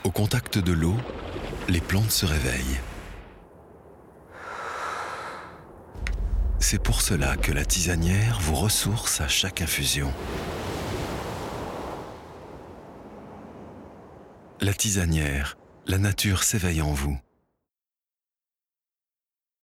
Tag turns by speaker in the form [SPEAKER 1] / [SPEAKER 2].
[SPEAKER 1] Au contact de l'eau, les plantes se réveillent. C'est pour cela que la tisanière vous ressource à chaque infusion. La tisanière, la nature s'éveille en vous.